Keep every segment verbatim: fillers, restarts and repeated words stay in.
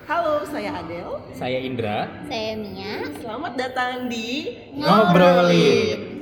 Halo, saya Adel. Saya Indra. Saya Mia. Selamat datang di Ngobrolin.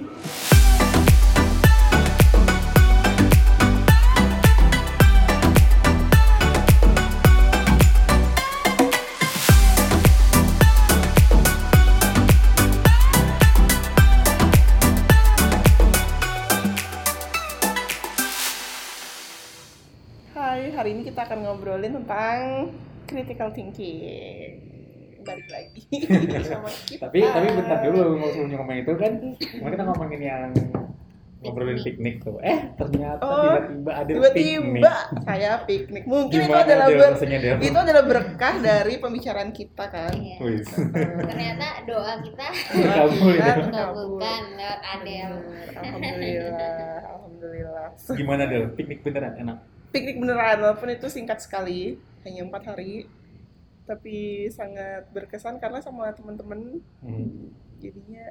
Hai, hari ini kita akan ngobrolin tentang critical thinking. Balik lagi sama kita. Tapi tapi bentar dulu, mau sebelum ngomongin itu kan, kemarin kita ngomongin yang ngobrolin piknik tuh. Eh ternyata Oh, tiba-tiba ada Tiba-tiba piknik. saya piknik. Mungkin itu Gimana adalah Del, ber- rasanya, Del? itu adalah berkah dari pembicaraan kita kan. Iya. Wih. Ternyata doa kita Kabul ya. Kabul. dikabulkan lewat Adel. Alhamdulillah, alhamdulillah. Gimana Del? Piknik beneran enak? Piknik beneran, walaupun itu singkat sekali, hanya empat hari, tapi sangat berkesan karena sama teman-teman. Hmm. Jadinya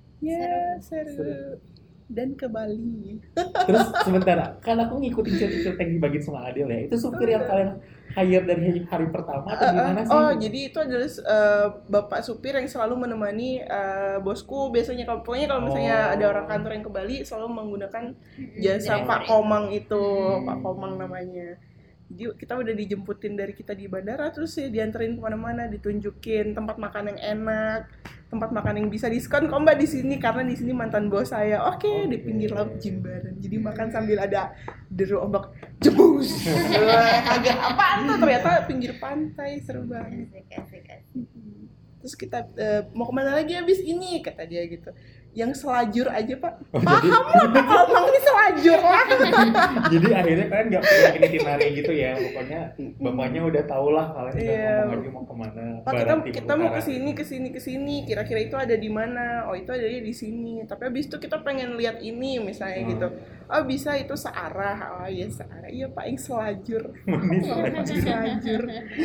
ya seru, Seru. dan ke Bali. Terus sebentar, kan aku ngikutin cerita yang dibagiin sama Adel ya. Itu supir yang kalian hire dari hari pertama atau Uh, gimana uh, sih? oh, jadi itu adalah uh, bapak supir yang selalu menemani uh, bosku. Biasanya kalau pokoknya kalau misalnya Oh. ada orang kantor yang ke Bali selalu menggunakan jasa Driver Pak itu. Komang itu, Hmm. Pak Komang namanya. Jadi kita udah dijemputin dari kita di bandara, terus ya dianterin kemana-mana, ditunjukin tempat makan yang enak, tempat makan yang bisa diskon kok mbak di sini karena di sini mantan bos saya. Oke, Oke. di pinggir laut Jimbaran. Jadi makan sambil ada deru ombak jebus. Wah, agak apaan tuh, ternyata pinggir pantai, seru banget. Asik, asik, asik. Terus kita eh, mau kemana lagi abis ini, kata dia gitu. Yang selajur aja pak. Oh, Paham jadi- lah Pak Komang ini selajur lah. Jadi akhirnya kalian nggak punya itinerary gitu ya, pokoknya bapaknya udah tau lah kalian udah Iya. ngomong aja mau kemana. Pak kita barat, timur, kita mau utara. kesini kesini kesini. Kira-kira itu ada di mana? Oh itu adanya di sini. Tapi abis itu kita pengen lihat ini misalnya Hmm. gitu. Oh bisa itu searah. Oh iya searah. Iya pak yang selajur. Ini Oh, selajur. selajur.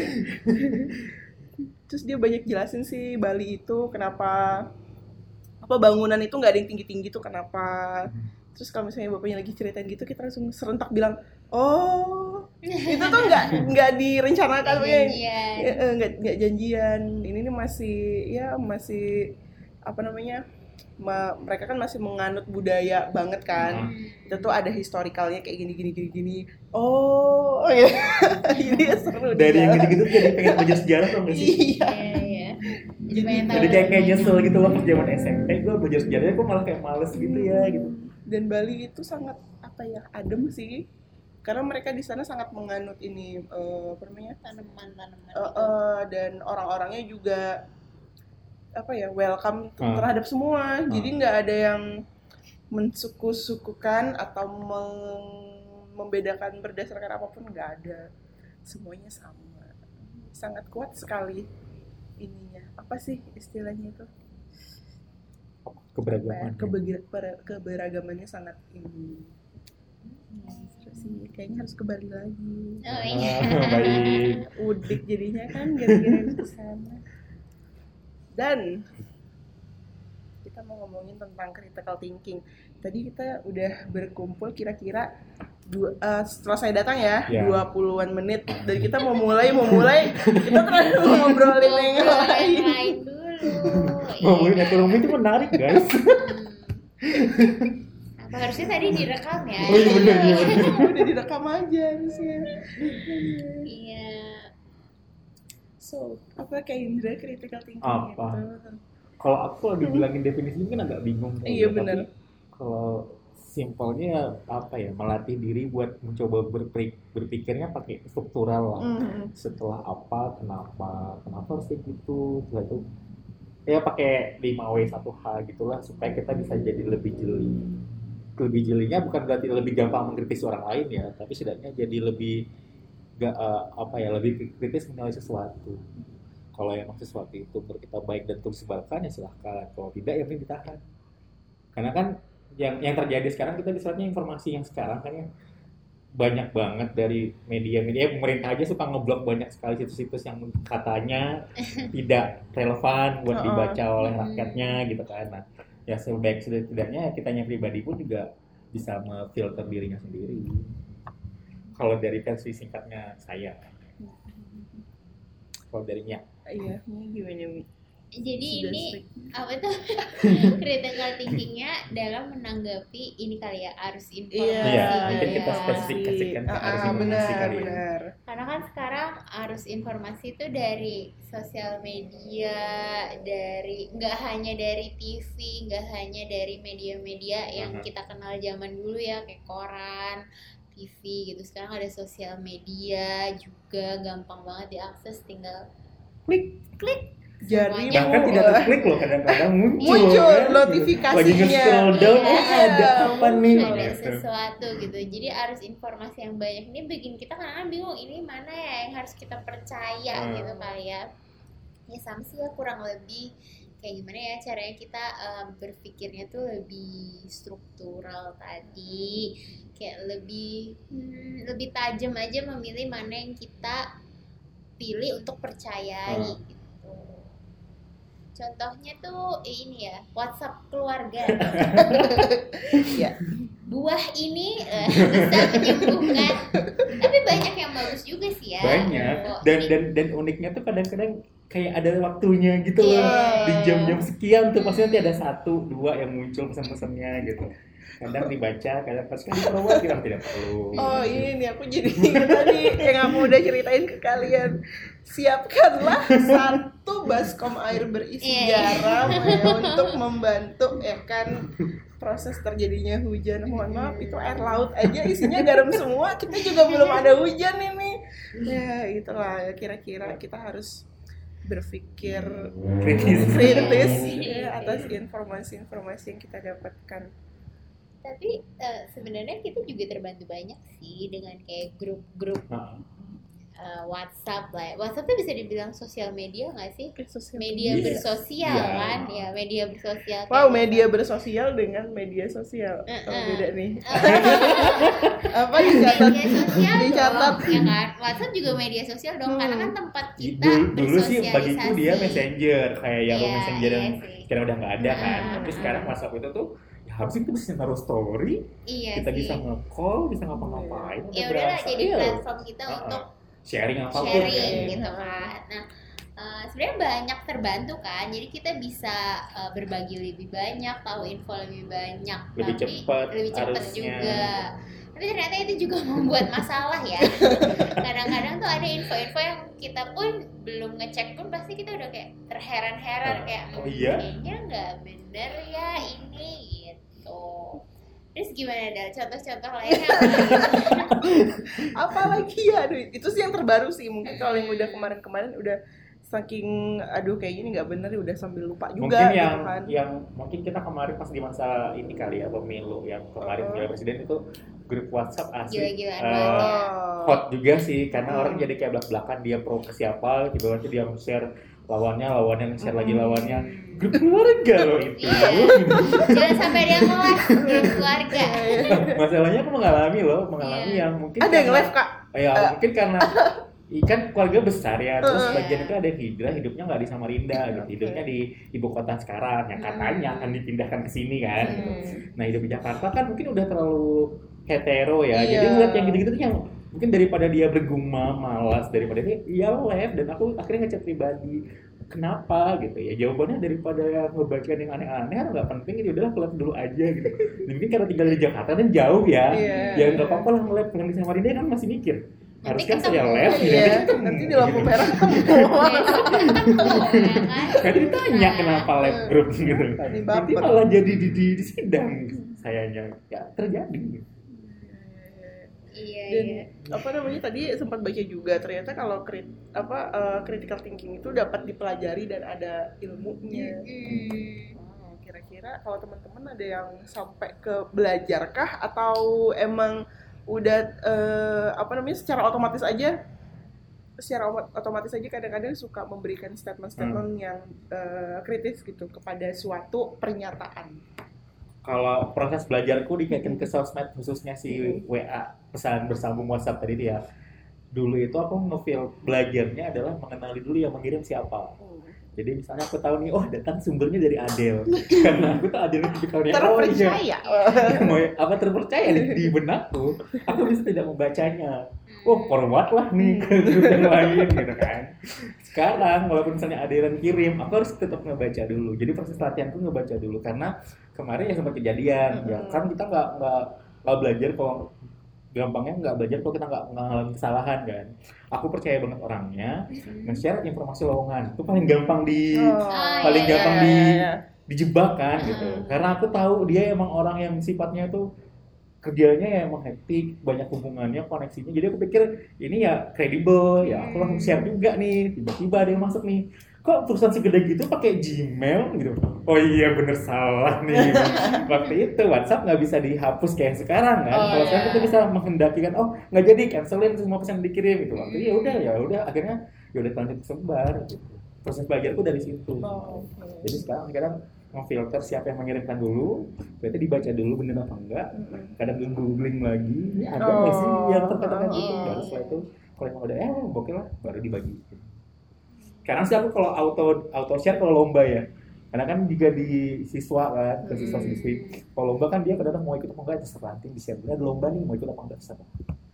Terus dia banyak jelasin sih Bali itu kenapa apa bangunan itu nggak ada yang tinggi-tinggi tuh kenapa. Terus kalau misalnya bapaknya lagi ceritain gitu kita langsung serentak bilang oh itu tuh nggak nggak direncanakan Nggak ya, janjian. ya, eh, nggak nggak janjian. Ini nih masih ya masih apa namanya ma- mereka kan masih menganut budaya banget kan. Hmm. Itu tuh ada historikalnya kayak gini gini gini gini. Oh ya ini seru Dari yang dia. gitu-gitu jadi pengen belajar sejarah tuh nggak sih? Iya. Iya, iya. Jadi pengen tahu. Jadi kayak kayak nyesel gitu loh pas zaman S M P gue belajar sejarahnya gue malah kayak males gitu ya gitu. Dan Bali itu sangat apa ya adem sih karena mereka di sana sangat menganut ini eh, apa namanya Tanaman-tanaman. Eh, eh, dan orang-orangnya juga apa ya welcome Hmm. terhadap semua Hmm. jadi nggak ada yang mensuku-sukukan atau meng- membedakan berdasarkan apapun nggak ada semuanya sama sangat kuat sekali ininya apa sih istilahnya itu Keberagaman. Kebegira- per- keberagamannya sangat ini. Terus sih kayaknya harus ke Bali lagi. Oh iya. Ah, baik. Udik jadinya kan gara-gara ke sana. Dan kita mau ngomongin tentang critical thinking. Tadi kita udah berkumpul kira-kira dua, eh, setelah saya datang ya, Ya. dua puluhan menit dan kita mau mulai mau mulai kita terlalu ngobrolin yang Ngobrol lain. yang lain dulu. Ngomongin Iya. ekonomi itu menarik guys. Hmm. Apa harusnya tadi direkam ya? Oh iya bener iya bener. Udah direkam aja harusnya. Iya. So, apa kayak Indra critical thinking Apa? gitu? Kalau aku kalau dibilangin definisi mungkin agak bingung. Iya, Tapi bener. Kalau simpelnya apa ya melatih diri buat mencoba berpikir, berpikirnya pakai struktural lah. Mm. Setelah apa, kenapa, kenapa harus kayak gitu, setelah itu ya pakai lima W satu H gitulah supaya kita bisa jadi lebih jeli. Lebih jelinya bukan berarti lebih gampang mengkritisi orang lain ya, tapi setidaknya jadi lebih gak eh, apa ya lebih kritis menilai sesuatu. Kalau emang sesuatu itu menurut kita baik dan terus disebarkan ya silahkan, kalau tidak ya mending ditahan. Karena kan yang yang terjadi sekarang kita misalnya informasi yang sekarang kan ya banyak banget dari media-media pemerintah aja suka ngeblok banyak sekali situs-situs yang katanya tidak relevan buat Uh-uh. dibaca oleh rakyatnya gitu kan. Nah, ya sebaik setidaknya kitanya pribadi pun juga bisa memfilter dirinya sendiri. Kalau dari versi singkatnya saya. Kalau dari Nya. Iya, ini gimana Mi? Jadi Sudah ini strict. apa tuh critical thinkingnya dalam menanggapi ini kali ya arus Iya, informasi. Iya, kali mungkin ya. kita spesifikasikan ke Ah, arus ah, informasi benar, kali ya. benar. Karena kan sekarang arus informasi itu dari sosial media, dari nggak hanya dari T V, nggak hanya dari media-media yang Aha. kita kenal zaman dulu ya kayak koran, T V gitu. Sekarang ada sosial media juga gampang banget diakses, tinggal Klik. klik. Jadi Semuanya. Bahkan tidak terklik loh, kadang-kadang muncul, Muncul kan? notifikasinya. Lagi nge-scroll down, Iya. eh ada apa nih? Ada Gitu. sesuatu gitu. Jadi arus informasi yang banyak ini bikin kita kadang-kadang bingung ini mana ya yang harus kita percaya Hmm. gitu kali ya. Ya sama sih ya kurang lebih kayak gimana ya caranya kita eh, berpikirnya tuh lebih struktural tadi, kayak lebih hmm, lebih tajam aja memilih mana yang kita pilih untuk percayai Hmm. gitu. Contohnya tuh eh, ini ya WhatsApp keluarga. Iya. Buah ini eh, bisa menyembuhkan. Tapi banyak yang bagus juga sih ya. Banyak. Oh, Dan ini- dan dan uniknya tuh kadang-kadang kayak ada waktunya gitu loh. Iya. Di jam-jam sekian tuh pasti nanti ada satu, dua yang muncul pesan-pesannya gitu. Kadang dibaca, kadang pas kan diperluas, kadang tidak perlu. Oh ini nih aku jadi ingat tadi yang aku udah ceritain ke kalian. Siapkanlah satu baskom air berisi Iya. garam ya, untuk membantu ya kan proses terjadinya hujan. Mohon maaf itu air laut aja isinya garam semua. Kita juga belum ada hujan ini. Ya itulah ya, kira-kira kita harus berpikir Kritis. kritis ya, atas informasi-informasi yang kita dapatkan. Tapi eh, sebenarnya kita juga terbantu banyak sih dengan kayak grup-grup Nah, eh, WhatsApp lah. Ya. WhatsApp tuh bisa dibilang sosial media nggak sih? Sosial Media Iya. bersosial Iya. kan? Ya media bersosial. Wow, kayak media bersosial dengan media sosial. Eh, Oh, eh. beda nih. Eh, Apa dicatat? media sosial Dicatat. dong, ya kan? WhatsApp juga media sosial dong, karena kan tempat kita dulu, dulu sih bagiku bersosialisasi. dia messenger kayak Yahoo Iya, Messenger iya yang sih. sekarang udah nggak ada kan. Ah. Tapi sekarang WhatsApp itu tuh ya harusnya kita bisa naruh story, Iya kita sih. bisa nge-call, bisa ngapa-ngapain. Ya ada udahlah berasa. jadi Iya. platform kita Ah, untuk sharing apapun sharing kan. gitu kan. Nah, eh, sebenarnya banyak terbantu kan. Jadi kita bisa eh, berbagi lebih banyak, tahu info lebih banyak, Lebih tapi cepat lebih cepat arusnya. juga. Tapi ternyata itu juga membuat masalah ya. Kadang-kadang tuh ada info-info yang kita pun belum ngecek pun pasti kita udah kayak terheran-heran Ah, kayak oh "Hmm, iya? kayaknya nggak bener ya ini gitu. Terus gimana Dal? Contoh-contoh lainnya apa lagi? Apalagi ya, aduh, itu sih yang terbaru sih. Mungkin kalau yang udah kemarin-kemarin udah saking aduh kayak gini nggak bener udah sambil lupa juga Mungkin yang gitu kan. yang mungkin kita kemarin pas di masa ini kali ya pemilu yang kemarin Uh-huh. pemilihan presiden itu grup WhatsApp asli Gila-gilaan eh, banget ya. Oh. hot juga sih karena Hmm. orang jadi kayak belak-belakan dia pro ke siapa tiba-tiba nanti dia share lawannya lawannya share lagi Hmm. lawannya grup keluarga loh itu. Iya. Jangan sampai dia ngelas grup keluarga. Masalahnya aku mengalami loh mengalami Iya. yang mungkin Ada yang karena- live kak? ya Eh. mungkin karena ikan keluarga besar ya terus Uh-uh. bagian itu ada yang hijrah hidupnya nggak di Samarinda gitu Oke. hidupnya di ibu kota sekarang yang katanya akan dipindahkan ke sini kan gitu. Hmm. Nah hidup di Jakarta kan mungkin udah terlalu hetero ya jadi Iya. ngeliat yang gitu-gitu tuh yang mungkin daripada dia bergumam malas daripada dia ya live dan aku akhirnya ngechat pribadi kenapa gitu ya jawabannya daripada ngebacain yang aneh-aneh nggak penting jadi udahlah live dulu aja gitu dan mungkin karena tinggal di Jakarta dan jauh ya Iya. ya nggak apa-apa lah nge-live yang di Samarinda kan masih mikir Nanti harusnya saya ketemu. live Iya, gitu nanti di lampu merah ketemu. Ketemu ya kan. kan ditanya kenapa live group gitu Tadi nanti baper. malah jadi di, di, di sidang sayanya ya terjadi. Iya, Dan iya. apa namanya tadi sempat baca juga ternyata kalau krit, apa eh, critical thinking itu dapat dipelajari dan ada ilmunya. Hmm. Hmm, kira-kira kalau teman-teman ada yang sampai ke belajarkah atau emang udah eh, apa namanya secara otomatis aja secara ot- otomatis aja kadang-kadang suka memberikan statement-statement yang eh, kritis gitu kepada suatu pernyataan. Kalau proses belajarku dikaitkan ke sosmed khususnya si W A pesan bersambung WhatsApp tadi itu ya dulu itu aku nge-feel belajarnya adalah mengenali dulu yang mengirim siapa. Jadi misalnya aku tahu nih, oh datang sumbernya dari Adele. Karena aku tuh Adele tipikalnya, oh iya, Terpercaya. mau apa terpercaya di, di benakku. Aku bisa tidak membacanya. Oh forward lah nih ke grup yang lain gitu kan. Sekarang walaupun misalnya ada yang kirim, aku harus tetap ngebaca dulu. Jadi proses latihan tuh ngebaca dulu karena kemarin ya sempat kejadian, Mm-mm. ya kan kita nggak nggak nggak belajar kalau gampangnya nggak belajar kalau kita nggak nggak ngalamin kesalahan kan. Aku percaya banget orangnya nge-share informasi lowongan itu paling gampang di Oh, paling iya, gampang iya, di iya, iya. dijebak kan gitu. Mm. Karena aku tahu dia emang orang yang sifatnya tuh kerjanya ya emang hektik, banyak hubungannya, koneksinya. Jadi aku pikir ini ya kredibel, ya aku langsung share juga nih. Tiba-tiba ada yang masuk nih. Kok perusahaan segede gitu pakai Gmail gitu? Oh iya bener salah nih. Waktu itu WhatsApp nggak bisa dihapus kayak sekarang kan. Oh, Kalau iya. sekarang kita bisa menghendaki kan, oh nggak jadi cancelin semua pesan dikirim gitu. Waktu itu ya udah ya udah akhirnya ya udah lanjut sebar. Gitu. Proses belajarku dari situ. Oh, oke. Jadi sekarang kadang ngefilter siapa yang mengirimkan dulu, berarti dibaca dulu bener apa enggak. Mm-mm. Kadang googling lagi, ini ada nggak sih Oh. yang terkatakan gitu. Oh. Baru setelah itu kalau yang udah eh gokil lah, baru dibagi. Sekarang sih aku kalau auto auto share kalau lomba ya, karena kan juga di siswa kan, ke siswa siswi. Kalau lomba kan dia kadang mau ikut apa enggak terserah, nanti di share ada lomba nih mau ikut apa enggak terserah.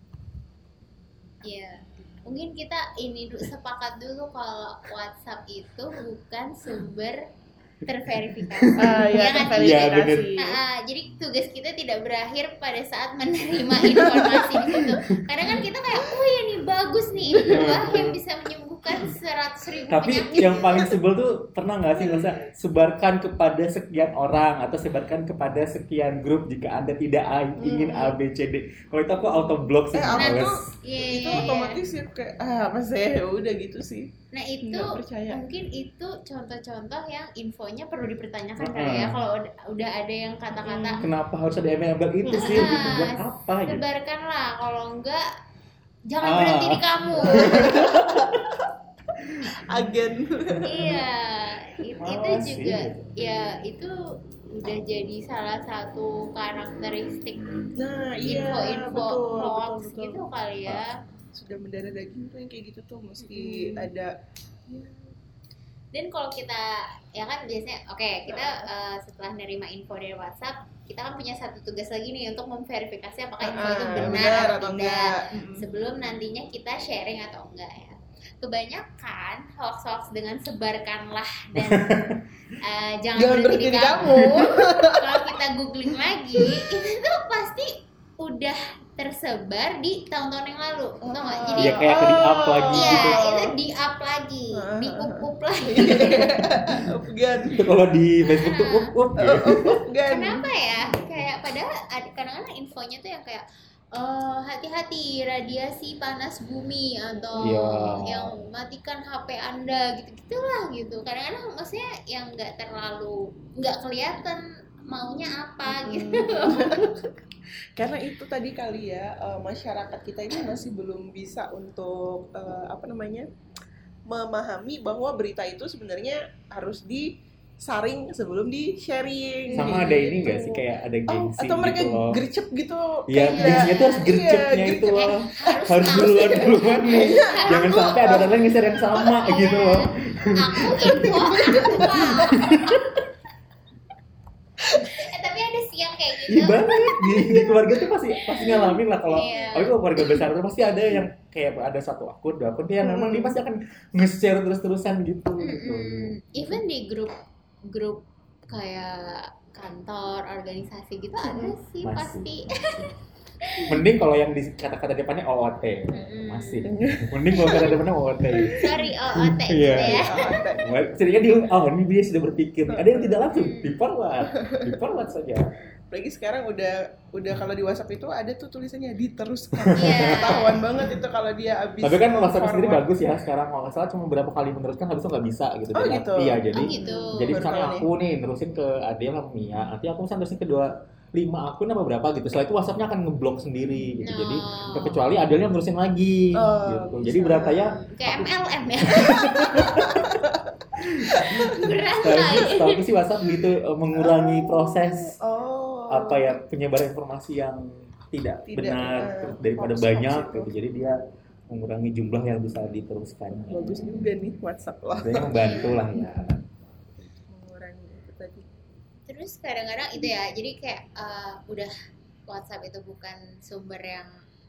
Iya. Mungkin kita ini dulu sepakat dulu kalau WhatsApp itu bukan sumber terverifikasi. Ah, Iya ya, kan? Iya, bener. terverifikasi. Nah, ah, jadi tugas kita tidak berakhir pada saat menerima informasi di situ. Karena kan kita kayak, oh ya nih bagus nih, ini buah yang bisa menyembuhkan seratus ribu Tapi penyakit. yang paling sebel tuh pernah nggak sih masa sebarkan kepada sekian orang atau sebarkan kepada sekian grup jika anda tidak a- ingin A B C D. Kalau itu aku auto block sih. Eh, aku males. tuh Iya, itu iya, iya. otomatis ya kayak ah apa sih ya udah gitu sih. Nah itu Nggak percaya. mungkin itu contoh-contoh yang infonya perlu dipertanyakan Uh-uh. kali ya. Kalau udah, udah ada yang kata-kata Kenapa harus ada embel-embel itu sih? Ah, Gitu, buat apa gitu? sebarkanlah, kalau enggak jangan Ah. berhenti di kamu. Agen. Iya, it- itu Malas juga sih. ya itu udah jadi salah satu karakteristik Nah, iya info-info betul, hoax betul, betul. gitu kali ya. Sudah mendarah daging tuh yang kayak gitu tuh mesti Hmm. ada. Dan kalau kita ya kan biasanya oke kita eh, setelah nerima info dari WhatsApp kita kan punya satu tugas lagi nih untuk memverifikasi apakah info itu Ah, benar, atau atau tidak enggak. Mm-mm. sebelum nantinya kita sharing atau enggak ya. Kebanyakan hoax-hoax dengan sebarkanlah dan eh, jangan, Jangan berhenti di berhenti di kamu. Kalau kita googling lagi itu tuh pasti udah tersebar di tahun-tahun yang lalu, tau nggak? Jadi Ya kayak ke di up lagi Iya, gitu. itu di up lagi, di up up lagi. Upgan. Itu kalau di Facebook tuh up up gitu. Upgan. Kenapa ya? Kayak padahal ada- kadang-kadang infonya tuh yang kayak eh, hati-hati radiasi panas bumi atau Iya. yang matikan H P Anda gitu-gitulah gitu. Kadang-kadang maksudnya yang nggak terlalu nggak kelihatan maunya apa gitu. Karena itu tadi kali ya eh, masyarakat kita ini masih belum bisa untuk eh, apa namanya memahami bahwa berita itu sebenarnya harus disaring sebelum di sharing. Sama ada ini nggak sih kayak ada Oh, gengsi atau mereka gitu loh. gercep gitu. Iya, kayak- gengsinya tuh harus gercepnya Iya, itu gercep. loh. harus Harus tahu. duluan duluan nih. Jangan sampai ada orang lain ngeser yang sama gitu loh. Aku info apa? eh, tapi ada sih yang kayak gitu. Iya banget di, di keluarga tuh pasti pasti ngalamin lah kalau Iya. apalagi kalau keluarga besar tuh pasti ada yang kayak ada satu akun dua akun dia Hmm. memang dia pasti akan nge-share terus-terusan gitu gitu. Mm-mm. Even di grup grup kayak kantor, organisasi gitu ada sih Masih. pasti. Mending kalau yang di kata-kata depannya O O T. Mm-mm. Masih. Mending kalau kata depannya O O T. Sorry O O T Iya. gitu ya. Jadi dia oh ini dia sudah berpikir. Ada yang tidak langsung di forward, di forward saja. Apalagi sekarang udah udah kalau di WhatsApp itu ada tuh tulisannya diteruskan. Iya. Ketahuan banget itu kalau dia habis. Tapi kan WhatsApp sendiri forward. bagus ya sekarang kalau nggak salah cuma berapa kali meneruskan habis itu nggak bisa gitu. Oh, Jadi- gitu? Iya jadi Oh gitu. jadi Baru misalnya tahu nih. aku nih nerusin ke Adel sama Mia, nanti aku misalnya nerusin ke dua lima akun apa berapa gitu. Setelah itu WhatsAppnya akan ngeblok sendiri gitu. Jadi No. kecuali Adelnya nerusin lagi Oh, gitu. bisa. Jadi beratanya Kayak M L M ya. Berat setahu kali. setahu sih WhatsApp gitu eh, mengurangi proses Oh. apa ya penyebaran informasi yang tidak, Tidak, benar eh, daripada hoax-hoax banyak itu. gitu. Jadi dia mengurangi jumlah yang bisa diteruskan. Bagus juga nih WhatsApp lah. Sebenarnya membantu lah ya. Mengurangi itu tadi. Terus kadang-kadang itu ya, jadi kayak eh, udah WhatsApp itu bukan sumber yang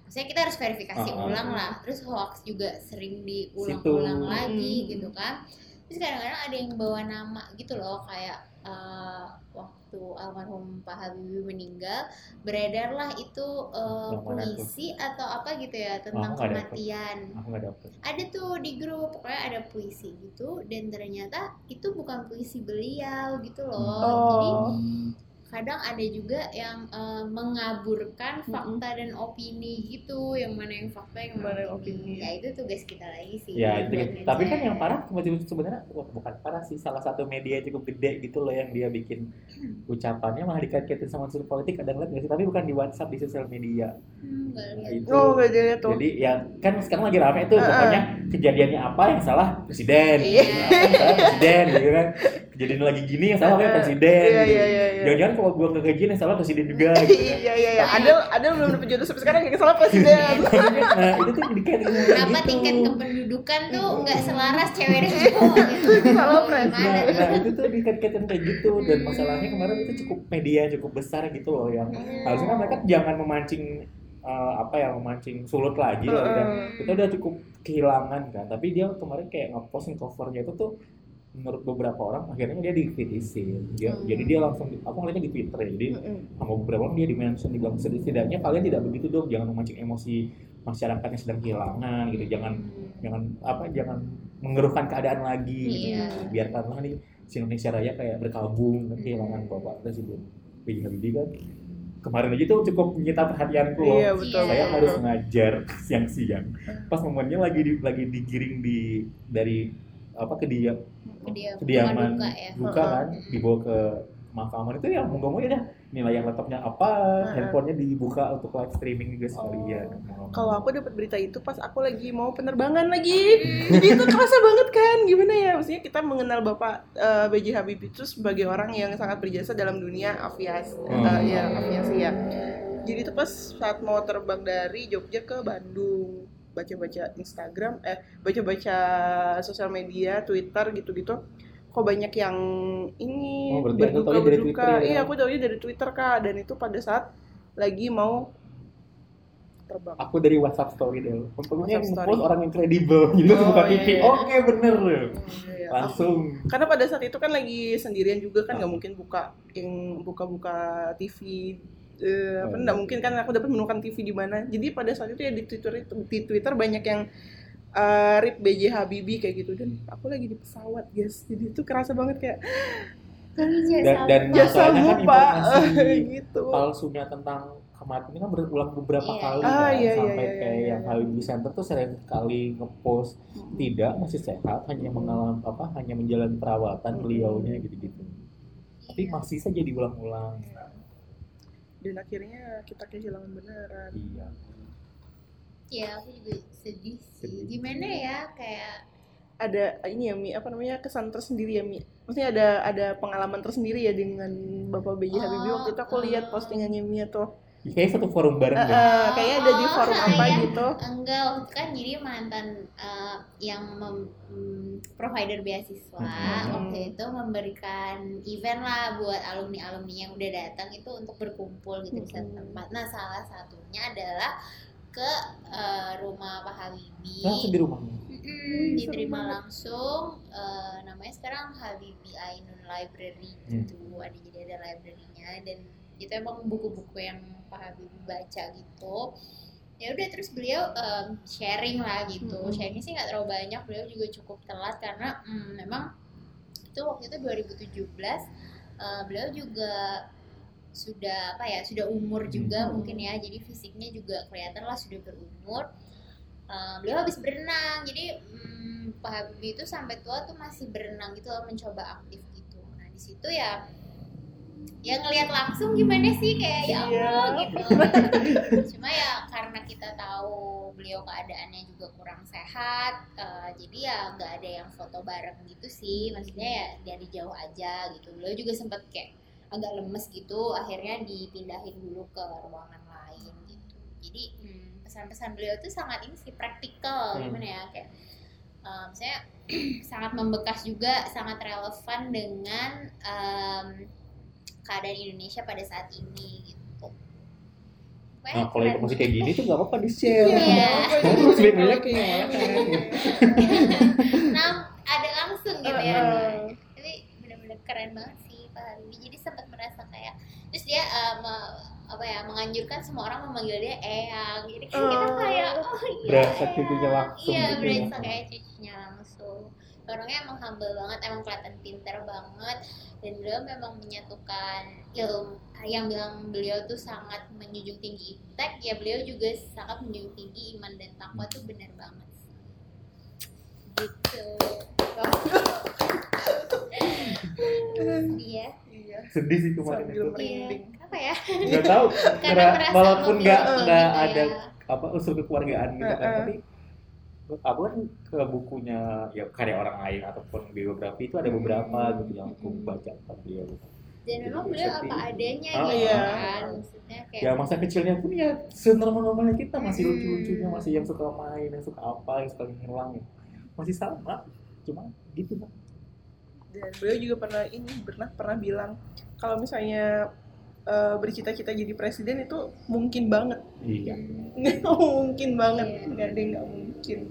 maksudnya kita harus verifikasi Uh-uh. ulang lah, terus hoax juga sering diulang-ulang Situ. lagi Hmm. gitu kan. Terus kadang-kadang ada yang bawa nama gitu loh, kayak uh, waktu almarhum Pak Habibie meninggal beredarlah itu uh, Yang mana tuh? puisi atau apa gitu ya tentang aku nggak dapet. kematian. Aku nggak dapet. Ada tuh di grup, pokoknya ada puisi gitu, dan ternyata itu bukan puisi beliau gitu loh. Jadi Oh. kadang ada juga yang uh, mengaburkan fakta dan opini gitu, yang mana yang fakta yang Mana mana yang opini. opini. Ya itu tugas kita lagi sih. Ya, itu, buat tapi kan ngejar. yang parah sebenarnya wah, bukan parah sih, salah satu media cukup gede gitu loh yang dia bikin ucapannya malah dikait-kaitin sama unsur politik, kadang lihat nggak sih? Tapi bukan di WhatsApp, di sosial media. Hmm, nggak lihat. Itu. Oh, nggak jadi tuh. Jadi ya kan sekarang lagi rame tuh, Uh-uh. pokoknya kejadiannya apa yang salah presiden, Iya. apa yang salah presiden, gitu kan. Kejadian lagi gini yang salah kayak presiden. Iya, gitu. iya, iya, iya. Jangan-jangan kalau gua kegajian yang salah presiden juga. Gitu kan. Iya iya iya. Ada ada belum dapat jodoh sampai sekarang yang salah presiden. Nah itu tuh dikait Kenapa tingkat kependudukan tuh nggak selaras cewek dan cowok gitu? Salah presiden. Gimana Nah, tuh? nah itu tuh dikait-kaitin kayak gitu, dan masalahnya kemarin itu cukup media cukup besar gitu loh, yang Hmm. harusnya kan mereka jangan memancing eh, apa ya memancing sulut lagi lah, udah Heeh. kita udah cukup kehilangan kan, tapi dia kemarin kayak ngeposting covernya itu tuh menurut beberapa orang akhirnya dia dikritisin dia, Hmm. jadi dia langsung aku ngeliatnya di Twitter ya, jadi Mm-mm. sama beberapa orang dia di-mention, dibilang setidaknya kalian tidak begitu dong, jangan memancing emosi masyarakat yang sedang kehilangan gitu, jangan jangan apa jangan mengeruhkan keadaan lagi gitu. Iya. Biarkanlah nih si Indonesia Raya kayak berkabung kehilangan Bapak Presiden B J Habibie kan kemarin aja tuh cukup menyita perhatianku loh. Iya betul. Iya. Saya betul. harus ngajar siang-siang pas momennya lagi di, lagi digiring di dari apa ke dia Kedia- kediaman duka ya. duka kan, dibawa ke makaman itu ya mau nggak mau ya dah nilai yang laptopnya apa, Heeh. handphonenya dibuka untuk live streaming juga sekalian. Kalau aku dapat berita itu pas aku lagi mau penerbangan lagi, jadi itu kerasa banget kan, gimana ya, maksudnya kita mengenal Bapak eh, B J Habibie itu sebagai orang yang sangat berjasa dalam dunia aviasi, Hmm. eh, ya aviasi ya. Jadi itu pas saat mau terbang dari Jogja ke Bandung, baca-baca Instagram, eh baca-baca sosial media, Twitter gitu-gitu, kok banyak yang ini Oh, berarti Anda taunya dari berduka-berduka. Twitter ya? Iya, aku taunya dari Twitter Kak, dan itu pada saat lagi mau terbang. Aku dari WhatsApp story deh. Untungnya yang WhatsApp ngepost story. orang yang kredibel, jadi Oh, bukan iya, T V. iya. Oke bener, Iya, iya. langsung. Karena pada saat itu kan lagi sendirian juga kan, nggak Ah. mungkin buka yang buka-buka T V, eh, apa Oh, nggak iya. mungkin kan aku dapat menemukan T V di mana. Jadi pada saat itu ya di Twitter itu di Twitter banyak yang eh, rip B J Habibie kayak gitu, dan aku lagi di pesawat guys, jadi itu kerasa banget kayak Dan- dan jasa masalahnya kan lupa informasi gitu. palsunya tentang kematian ini kan berulang beberapa Iya. kali Ah, kan, iya, iya, sampai iya, kayak iya, yang iya. Habibie Center tuh sering kali ngepost tidak masih sehat, hanya mengalami apa hanya menjalani perawatan Mm-mm. beliaunya gitu-gitu, tapi Iya. masih saja diulang-ulang. Dan akhirnya kita kehilangan beneran. Iya. Ya aku juga sedih sih. Sedih. Gimana ya kayak Ada ini ya Mi, apa namanya, kesan tersendiri ya Mi. Maksudnya ada ada pengalaman tersendiri ya dengan Bapak B J Habibie. Oh, Waktu itu aku lihat oh. postingannya Mia tuh. Kayak satu forum bareng Eh, deh. eh, kayaknya ada di Oh, forum apa iya. gitu. enggak waktu itu kan jadi mantan eh, yang mem- mm, provider beasiswa Hmm. waktu itu memberikan event lah buat alumni alumni yang udah datang itu untuk berkumpul gitu di satu Hmm. tempat. Nah salah satunya adalah ke eh, rumah Pak Habibie. Langsung di rumahnya. Mm-mm, Wih, diterima seru banget. langsung eh, namanya sekarang Habibie Ainun Library Hmm. gitu, ada jadi ada library-nya, dan itu emang buku-buku yang Pak Habibie baca gitu. Ya udah terus beliau em, sharing lah gitu. Mm-mm. Sharingnya sih nggak terlalu banyak, beliau juga cukup telat karena mm, memang itu waktu itu dua ribu tujuh belas eh, beliau juga sudah apa ya sudah umur juga Hmm. mungkin ya, jadi fisiknya juga kelihatan lah sudah berumur. Uh, beliau habis berenang, jadi mm, Pak Habibie itu sampai tua tuh masih berenang gitu loh, mencoba aktif gitu. Nah di situ ya ya ngelihat langsung gimana sih kayak ya Allah Iya. gitu. Cuma ya karena kita tahu beliau keadaannya juga kurang sehat, uh, jadi ya nggak ada yang foto bareng gitu sih, maksudnya ya dari jauh aja gitu. Beliau juga sempat kayak agak lemes gitu, akhirnya dipindahin dulu ke ruangan lain gitu. Jadi hmm, pesan-pesan beliau itu sangat ini sih praktikal, Hmm. gimana ya kayak um, saya sangat membekas juga, sangat relevan dengan um, keadaan Indonesia pada saat ini gitu. Nah kalau informasi kayak gini tuh nggak apa-apa di share. Iya. Terus sebenarnya Oke. kayak Nah, ada langsung gitu ya. Uh-uh. Tapi benar-benar keren banget sih Pak Habibie. Jadi sempat merasa kayak terus dia uh, me- apa ya menganjurkan semua orang memanggil dia Eyang. Jadi kan kita Oh. kayak oh iya. Berasa Eyang. cucunya langsung Iya, gitu berasa ya. kayak cucunya langsung. Orangnya emang humble banget, emang kelihatan pintar banget dan beliau memang menyatukan ilmu. Yang bilang beliau tuh sangat menjunjung tinggi iptek, ya beliau juga sangat menjunjung tinggi iman dan takwa tuh benar banget. Gitu. Iya. Iya. Sedih sih kemarin Sambil itu. merinding. Iya. Apa ya? Nggak tahu. Karena Karena merasa walaupun nggak memiliki nggak gitu ada ya. apa unsur kekeluargaan gitu kan, Uh-uh. tapi aku kan ke bukunya ya karya orang lain ataupun biografi itu ada beberapa gitu yang aku baca tentang beliau. Dan memang beliau apa adanya Oh, gitu iya. kan. Maksudnya kayak Ya masa kecilnya pun ya senormal-normalnya kita masih Hmm. lucu-lucunya, masih yang suka main, yang suka apa, yang suka ngilang, masih sama, cuma gitu kan. Dan beliau juga pernah ini pernah pernah bilang kalau misalnya eh, bercita-cita jadi presiden itu mungkin banget. Iya. Nggak mungkin banget, Iya. nggak ada yang nggak mungkin.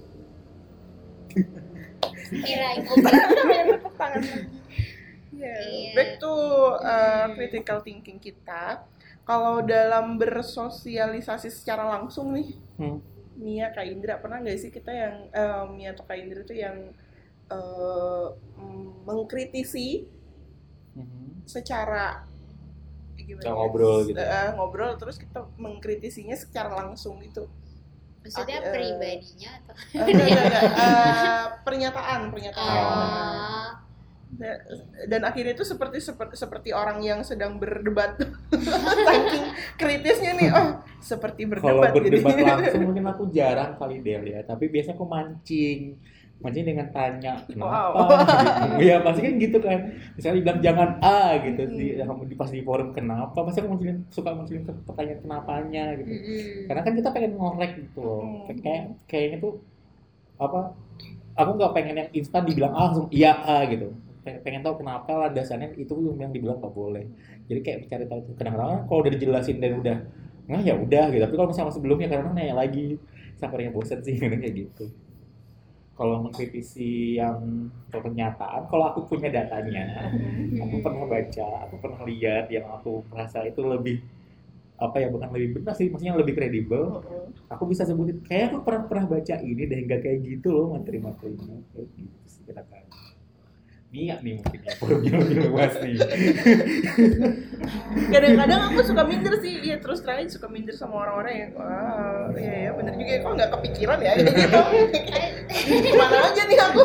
kirain Tepuk tangan lagi. Yeah. Iya. Back to uh, critical thinking kita. Kalau dalam bersosialisasi secara langsung nih, Hmm. Mia, Kak Indra, pernah nggak sih kita yang eh, Mia atau Kak Indra itu yang eh, mm, mengkritisi Mhm. secara gimana Secara ya? ngobrol gitu. Eh, ngobrol terus kita mengkritisinya secara langsung gitu. maksudnya Ah, eh. pribadinya atau Eh, enggak, enggak, enggak. Eh, pernyataan, pernyataan. oh, Dan, dan akhirnya itu seperti seperti seperti orang yang sedang berdebat. Saking kritisnya nih, oh seperti Kalau berdebat. berdebat jadi. langsung mungkin aku jarang kali Del ya, tapi biasanya aku mancing. Mancing dengan tanya kenapa Wow. gitu. Ya pasti kan gitu kan. Misalnya dibilang jangan A gitu di, Hmm. di pas di forum kenapa, pasti aku munculin, suka munculin pertanyaan kenapanya gitu. mm-mm. Karena kan kita pengen ngorek gitu loh. Hmm. Kayak kayaknya tuh apa? Aku nggak pengen yang instan dibilang ah, langsung iya A gitu. Pengen, pengen tahu kenapa landasannya itu yang dibilang nggak boleh. Jadi kayak mencari tahu. Kadang-kadang kalau udah dijelasin dan udah nah ya udah gitu. Tapi kalau misalnya sebelumnya kadang-kadang nanya lagi sampai yang bosan sih kayak gitu. Kalau mengkritisi yang pernyataan, kalau aku punya datanya, aku pernah baca, aku pernah lihat yang aku merasa itu lebih apa ya bukan lebih benar sih, maksudnya lebih kredibel. Aku bisa sebutin, kayak aku pernah pernah baca ini deh nggak kayak gitu loh materi-materinya, kayak gitu sih kira-kira. Mia nih mungkin ya, perlu gila-gila bahas nih. Kadang-kadang aku suka minder sih, iya terus terang suka minder sama orang-orang yang wah, iya ya bener juga ya, kok nggak kepikiran ya kayak gitu. Kemana aja nih aku?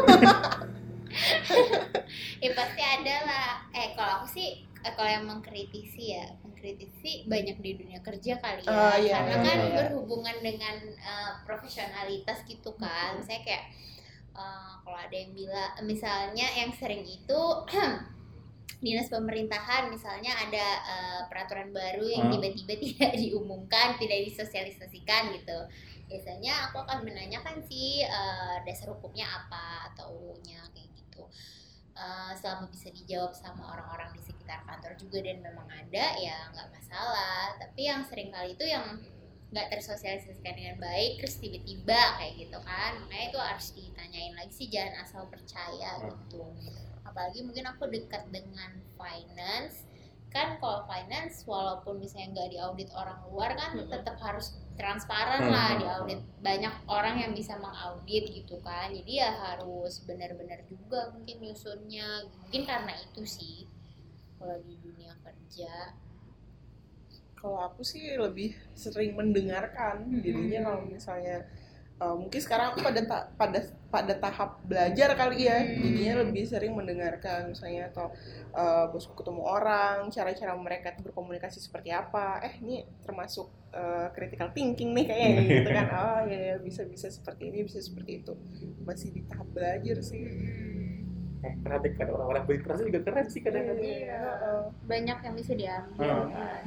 Ya pasti ada lah. Eh kalau aku sih eh, kalau yang mengkritisi ya mengkritisi banyak di dunia kerja kali ya. Ah, iya, Karena iya, kan iya. berhubungan dengan eh, profesionalitas gitu kan. Misalnya kayak eh, kalau ada yang bilang misalnya yang sering itu dinas pemerintahan misalnya ada eh, peraturan baru yang Hmm. tiba-tiba tidak diumumkan, tidak disosialisasikan gitu. Biasanya aku akan menanyakan sih eh, dasar hukumnya apa atau U-nya kayak gitu. Eh, selama bisa dijawab sama orang-orang di sekitar kantor juga dan memang ada ya nggak masalah. Tapi yang sering kali itu yang nggak tersosialisasikan dengan baik terus tiba-tiba kayak gitu kan, makanya itu harus ditanyain lagi sih, jangan asal percaya gitu. Apalagi mungkin aku dekat dengan finance kan, kalau finance walaupun misalnya nggak diaudit orang luar kan tetap harus transparan lah, diaudit banyak orang yang bisa mengaudit gitu kan, jadi ya harus benar-benar juga mungkin nyusunnya, mungkin karena itu sih kalau di dunia kerja. Kalau aku sih lebih sering mendengarkan, jadinya kalau misalnya uh, mungkin sekarang aku pada ta- pada pada tahap belajar kali ya, jadinya lebih sering mendengarkan misalnya atau uh, bosku ketemu orang, cara-cara mereka tuh berkomunikasi seperti apa, eh ini termasuk uh, critical thinking nih kayaknya gitu kan, oh ya, ya bisa bisa seperti ini bisa seperti itu, masih di tahap belajar sih. Eh, perhatikan orang-orang berinteraksi juga keren sih kadang-kadang. Iya, uh, Banyak yang bisa diambil Hmm. kan.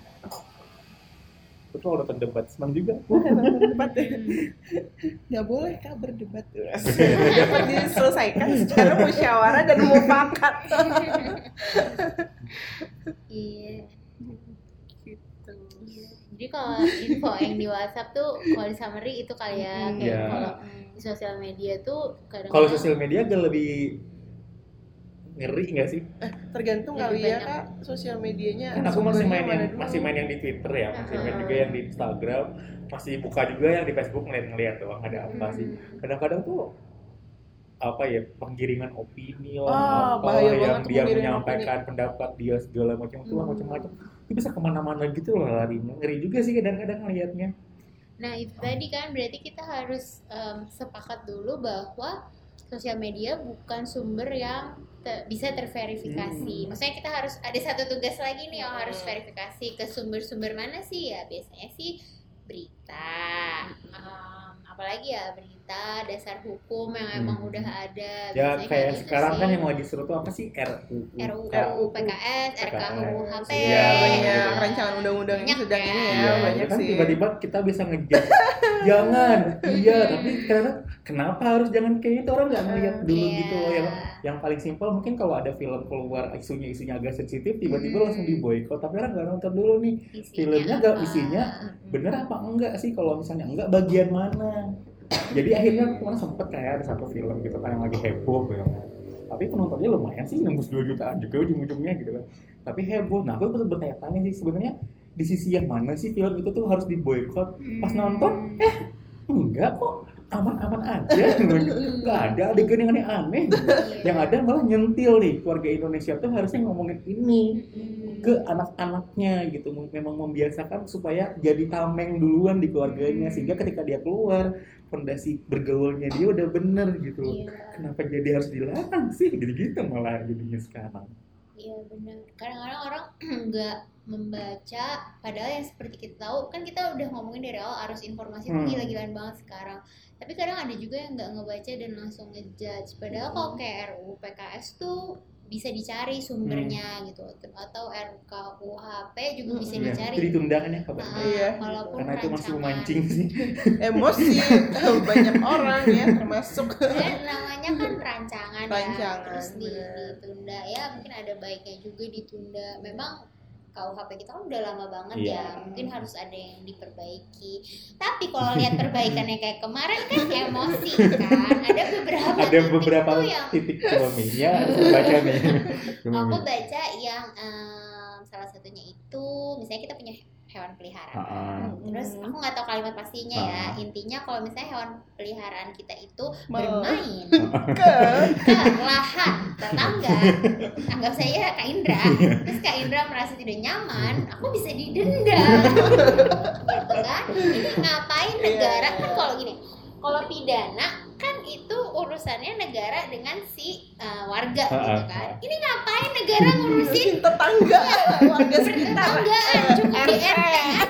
Betul, nonton debat senang juga. debat nggak boleh kak berdebat dapat diselesaikan secara musyawarah dan mufakat. Iya. Gitu. Iya. Jadi kalau info yang di WhatsApp tuh kalau di summary itu kali ya, kayak Yeah. kalau di sosial media tuh kadang-kadang Kalau sosial media agak lebih ngeri nggak sih? Tergantung Lebih kali ya banyak. Kak, sosial medianya. Kan aku masih sumbernya main yang mana dulu. masih main yang di Twitter ya, masih main Uh-huh. juga yang di Instagram, masih buka juga yang di Facebook ngeliat-ngeliat doang ada apa sih. Hmm. Kadang-kadang tuh apa ya penggiringan opini lah, Ah, apa bahaya yang banget tuh dia penggiringan menyampaikan pendapat dia segala macam itu lah Hmm. macam-macam. Itu bisa kemana-mana gitu loh larinya. Ngeri juga sih kadang-kadang ngelihatnya. Nah itu tadi kan berarti kita harus em, sepakat dulu bahwa sosial media bukan sumber yang te- bisa terverifikasi. Hmm. Maksudnya kita harus ada satu tugas lagi nih yang harus verifikasi ke sumber-sumber mana sih ya, biasanya sih berita, em, apalagi ya berita dasar hukum yang emang Hmm. udah ada. Ya Biasanya kayak gitu sekarang sih. kan yang lagi seru tuh apa sih R U U R U U, R U U, P K S, R K U H P. Iya, banyak gitu. rancangan undang-undang yang Banyak sedang ya. ini ya, Iya, banyak kan sih. tiba-tiba kita bisa ngejat jangan, iya, tapi karena kenapa harus jangan kayak itu orang nggak ngeliat dulu Iya. gitu loh yang yang paling simpel mungkin kalau ada film keluar isunya isunya agak sensitif tiba-tiba Hmm. langsung diboykot tapi orang nggak nonton dulu nih Isinya filmnya nggak apa? isinya bener apa enggak sih kalau misalnya enggak bagian mana jadi akhirnya kemarin sempet kayak ada satu film gitu kan yang lagi heboh gitu kan tapi penontonnya lumayan sih nembus dua jutaan juga ujung-ujungnya gitu kan tapi heboh nah aku terus bertanya-tanya sih sebenarnya di sisi yang mana sih film itu tuh harus diboykot pas nonton eh enggak kok aman-aman aja nggak ada adegan yang aneh-aneh yang ada malah nyentil nih keluarga Indonesia tuh harusnya ngomongin ini ke anak-anaknya gitu memang membiasakan supaya jadi tameng duluan di keluarganya sehingga ketika dia keluar fondasi bergaulnya dia udah bener gitu Iya. kenapa jadi harus dilarang sih gitu-gitu malah jadinya sekarang. Iya benar. Kadang-kadang orang nggak membaca, padahal yang seperti kita tahu kan kita udah ngomongin dari awal arus informasi tuh Hmm. gila-gilaan banget sekarang. Tapi kadang ada juga yang nggak ngebaca dan langsung ngejudge. Padahal kalau kayak R U U P K S tuh bisa dicari sumbernya gitu, atau R K U H P juga bisa Hmm. Ya, dicari. itu ditunda kan ya kabarnya Ah, Iya. walaupun karena itu masih rancangan. memancing sih. Emosi banyak orang ya termasuk. Dan namanya kan rancangan, Rancangan, ya, terus di- bener. ditunda ya, mungkin ada baiknya juga ditunda. Memang K U H P kita kan udah lama banget Iya. ya, mungkin harus ada yang diperbaiki. Tapi kalau lihat perbaikannya kayak kemarin kan emosi kan, ada beberapa Ada titik beberapa tuh yang titik suaminya harus baca nih. aku baca yang em, salah satunya itu, misalnya kita punya hewan peliharaan. Ah, Terus aku nggak tahu kalimat pastinya ya. Ah. Intinya kalau misalnya hewan peliharaan kita itu Mau. bermain Ke ke lahan tetangga, anggap saya Kak Indra, terus Kak Indra merasa tidak nyaman, aku bisa didenda, gitu kan? Ini ngapain negara kan kalau gini, kalau pidana kan itu urusannya negara dengan si uh, warga gitu kan. Ini ngapain negara ngurusin tetangga, warga sekitar. tetanggaan, cukup di R T aja,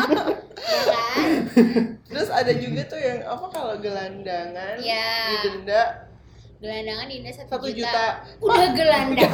ya kan? Terus ada juga tuh yang apa kalau gelandangan Ya. didenda Gelandangan didenda satu satu juta. juta. Udah gelandang.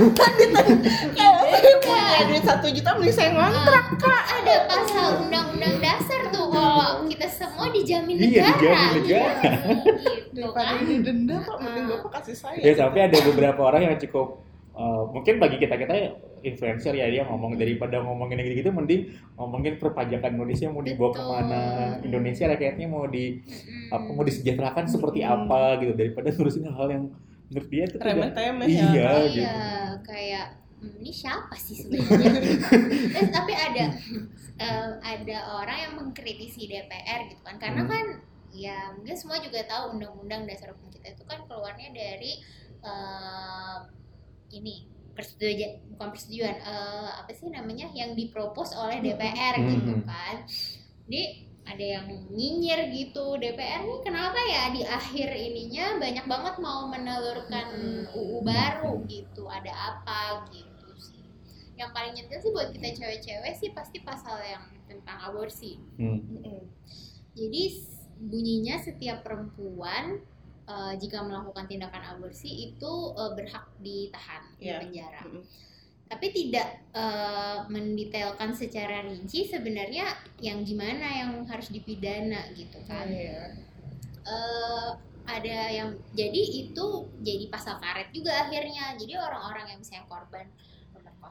Kayak duit satu juta mending saya ngontrak. Kak, ada pasal undang-undang dasar tuh kalau kita semua dijamin Iya, negara. dijamin negara. Gitu Daripada kan. ini denda kok mending bapak kasih saya. Ya sampai ada beberapa orang yang cukup uh, mungkin bagi kita kita influencer ya dia ngomong daripada ngomongin yang gitu mending ngomongin perpajakan Indonesia mau dibawa Betul. kemana Indonesia rakyatnya mau di Mm-mm. apa mau disejahterakan seperti Hmm. apa gitu daripada ngurusin hal yang menurut dia itu tidak Remeh-temeh ya. iya Iya, gitu. kayak hmm, ini siapa sih sebenarnya? Terus tapi ada eh, ada orang yang mengkritisi D P R gitu kan, karena Hmm. kan ya mungkin semua juga tahu undang-undang dasar hukum kita itu kan keluarnya dari eh, ini persetujuan bukan persetujuan eh, apa sih namanya yang dipropos oleh D P R Hmm. gitu kan. Jadi ada yang nyinyir gitu, D P R nih kenapa ya di akhir ininya banyak banget mau menelurkan U U baru gitu, ada apa gitu sih. Yang paling nyentil sih buat kita cewek-cewek sih pasti pasal yang tentang aborsi. Hmm. Jadi s- bunyinya setiap perempuan eh, jika melakukan tindakan aborsi itu eh, berhak ditahan Iya. di penjara. Mm-mm. Tapi tidak eh, mendetailkan secara rinci sebenarnya yang gimana yang harus dipidana gitu kan. Iya. Eh, ada yang jadi itu jadi pasal karet juga akhirnya. Jadi orang-orang yang misalnya korban pemerkosaan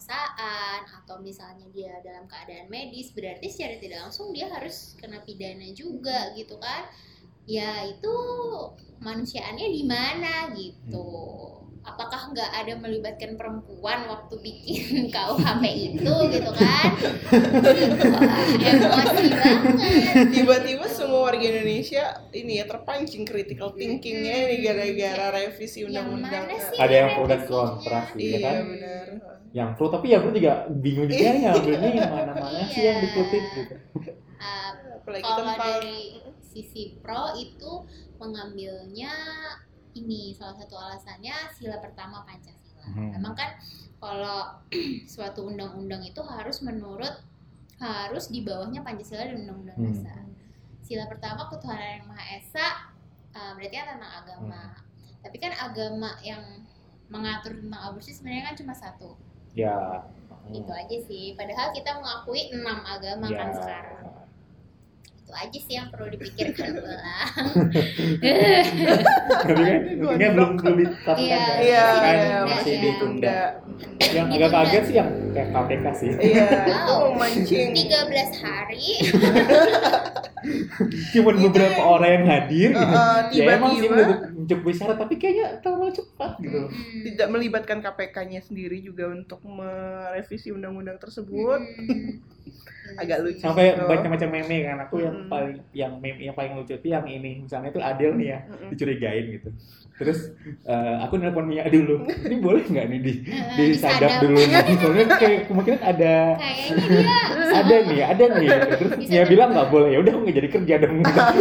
pemerkosaan atau misalnya dia dalam keadaan medis, berarti secara tidak langsung dia harus kena pidana juga gitu kan. Ya itu manusiaannya di mana gitu. Apakah nggak ada melibatkan perempuan waktu bikin K U H P itu gitu kan? Wah, emosi banget. Tiba-tiba semua warga Indonesia ini ya terpancing critical thinkingnya ini gara-gara revisi undang-undang. Yang mana sih? Ada yang pro dan kontra sih, ya kan? Iya benar. Yang pro, tapi yang pro juga bingung juga ya, ambilnya yang mana-mana sih yang dikutip gitu. Uh, Apalagi kalau tentang dari sisi pro itu mengambilnya ini salah satu alasannya sila pertama Pancasila. Hmm. Memang kan kalau suatu undang-undang itu harus menurut harus di bawahnya Pancasila dan Undang-Undang Hmm. Dasar. Sila pertama ketuhanan yang Maha Esa, uh, berarti kan tentang agama. Hmm. Tapi kan agama yang mengatur tentang aborsi sebenarnya kan cuma satu. Ya. Itu aja sih. Padahal kita mengakui enam agama Ya. kan sekarang. Itu aja sih yang perlu dipikirkan ulang. Tapi kan ini belum belum ditetapkan Iya, kan? Iya, Kan iya, masih masih ditunda. ditunda. Yang agak kaget sih yang kayak K P K sih. Iya, itu Wow. memancing. tiga belas hari. Cuman beberapa orang yang hadir gitu. Uh, Ya emang sih tiba-tiba untuk mencoba syarat, tapi kayaknya terlalu cepat gitu. Hmm. tidak melibatkan K P K-nya sendiri juga untuk merevisi undang-undang tersebut. Hmm. Agak lucu. Sampai Gitu. macam-macam meme kan, aku yang Mm. paling yang meme yang paling lucu itu yang ini, misalnya itu Adel nih ya, Mm-mm. dicurigain gitu. Terus eh, aku nelpon Mia dulu, ini boleh nggak nih di Eh, disadap disadap. dulu nih? Soalnya kayak kemungkinan ada Kayaknya dia ada nih, ada nih. Terus Bisa Mia ter- bilang nggak boleh, ya udah aku nggak jadi kerja dong.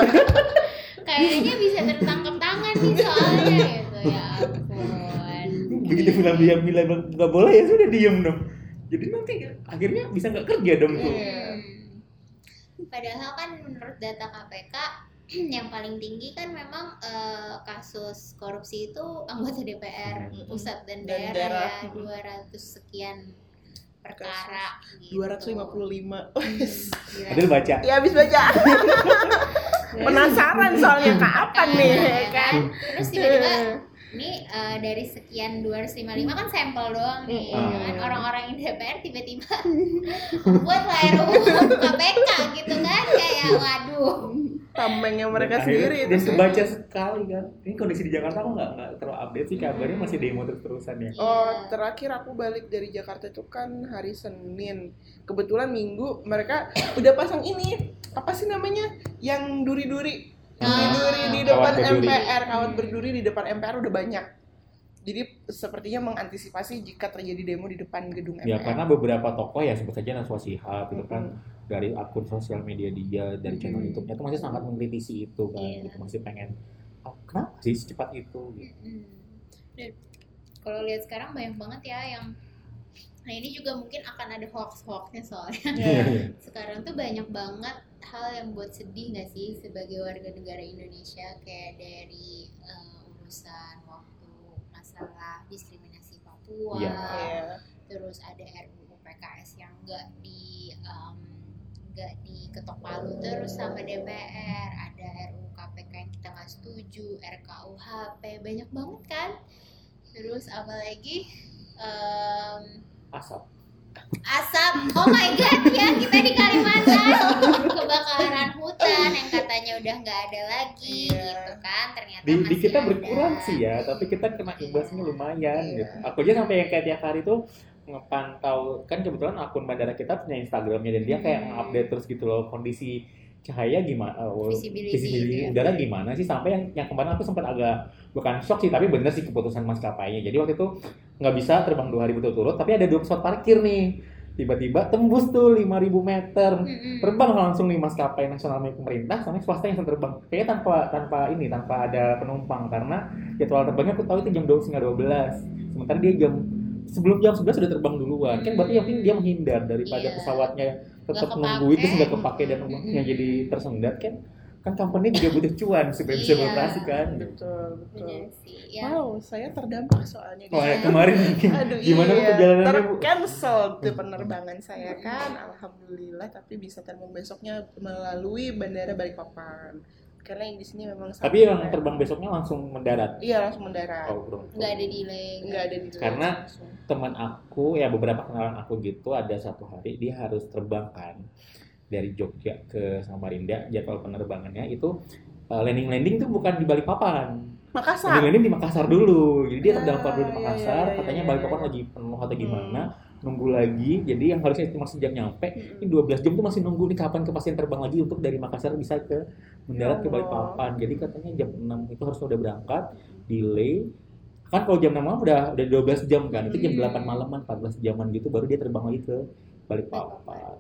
kayaknya bisa tertangkap tangan nih soalnya gitu ya ampun. Begitu bilang dia bilang nggak boleh ya sudah diem dong. Jadi nanti akhirnya bisa nggak kerja dong tuh. Iya. Hmm. Padahal kan menurut data K P K yang paling tinggi kan memang eh, kasus korupsi itu anggota D P R Mm-mm. pusat dan Dan daerah, daerah. ya dua ratus sekian perkara gitu. dua ratus lima puluh lima. Hmm, gila. Adel baca. Ya habis baca. Penasaran soalnya kapan nih ya kan? Terus tiba-tiba ini eh, dari sekian dua ratus lima puluh lima kan sampel doang nih, Mm-mm. ya kan orang-orang yang D P R tiba-tiba buat R U K P K gitu kan, kayak waduh. Tamengnya mereka Dan sendiri akhirnya itu. dan kebaca sekali kan. Ini kondisi di Jakarta aku nggak nggak terlalu update sih, kabarnya masih demo terus-terusan ya. Oh, terakhir aku balik dari Jakarta itu kan hari Senin. Kebetulan Minggu mereka udah pasang ini, apa sih namanya? Yang duri-duri. Yang Ah, duri di kawat depan berduri. M P R, kawat berduri di depan M P R udah banyak. Jadi sepertinya mengantisipasi jika terjadi demo di depan gedung M P R. Ya karena beberapa tokoh ya sebut saja Najwa Shihab itu kan Mm-mm. dari akun sosial media dia, dari channel Mm-mm. YouTube-nya itu masih sangat mengkritisi itu kan, Iya. gitu masih pengen oh, kenapa sih secepat itu gitu. Mm-mm. Dan kalau lihat sekarang banyak banget ya yang, nah ini juga mungkin akan ada hoax-hoaxnya soalnya. Iya. Sekarang tuh banyak banget hal yang buat sedih nggak sih sebagai warga negara Indonesia, kayak dari eh, urusan waktu masalah diskriminasi Papua, Iya. Iya. terus ada R U U P K S yang nggak di em, nggak diketok palu terus sama D P R, ada R U U K P K yang kita nggak setuju, R K U H P, banyak banget kan. Terus apalagi em, Asap. asap, oh my god ya, kita di Kalimantan kebakaran hutan yang katanya udah nggak ada lagi. Iya. Gitu kan, ternyata Di, di masih kita ada. berkurang sih ya, tapi kita kena imbasnya lumayan Iya. gitu. Aku aja sampai yang kayak tiap hari tuh ngepantau, kan kebetulan akun bandara kita punya Instagramnya dan dia kayak Hmm. nge-update terus gitu loh kondisi cahaya gimana, uh, Visibility, visibility gitu ya. udara gimana sih, sampai yang yang kemarin aku sempat agak bukan shock sih, tapi bener sih keputusan maskapainya. Jadi waktu itu nggak bisa terbang dua hari berturut-turut, tapi ada dua pesawat parkir nih, tiba-tiba tembus tuh lima ribu meter, Mm-mm. terbang langsung nih maskapai nasional milik pemerintah sama swasta yang terbang, kayaknya tanpa tanpa ini tanpa ada penumpang, karena jadwal terbangnya aku tahu itu jam dua setengah dua belas, sementara dia jam sebelum jam sebelas sudah terbang duluan, kan berarti yang penting dia menghindar daripada Iya. pesawatnya tetap Nggak nunggu itu kepake. sudah kepake dan uangnya jadi tersendat kan, kan company juga butuh cuan supaya bisa Iya. beroperasi kan. Betul, betul. Bener sih ya. Wow, saya terdampak soalnya di Wah, ya, sana. kemarin Aduh, gimana iya. perjalanannya, Bu? Tercancel tuh penerbangan saya kan, alhamdulillah, tapi bisa terbang besoknya melalui Bandara Balikpapan. karena yang di sini memang sangat Tapi yang keren. terbang besoknya langsung mendarat. Iya langsung mendarat, Oh, bro. Nggak ada delay. nggak ada di Karena teman aku ya beberapa kenalan aku gitu ada satu hari dia harus terbang kan dari Jogja ke Samarinda, jadwal penerbangannya itu uh, landing-landing tuh bukan di Balikpapan. Makassar. Landing-landing di Makassar dulu. Jadi dia Ah, terdampar dulu di iya, Makassar, iya, iya, katanya iya, Balikpapan iya. lagi penuh atau gimana, Hmm. nunggu lagi. Jadi yang harusnya cuma sejam nyampe, Mm-mm. ini dua belas jam tuh masih nunggu nih kapan kepastian terbang lagi untuk dari Makassar bisa ke mendarat ke Ya Allah. Balikpapan. Jadi katanya jam enam itu harus udah berangkat, delay. Kan kalau jam enam malam udah udah dua belas jam kan. Itu jam Hmm. delapan malaman, empat belas jaman gitu baru dia terbang lagi ke Balikpapan.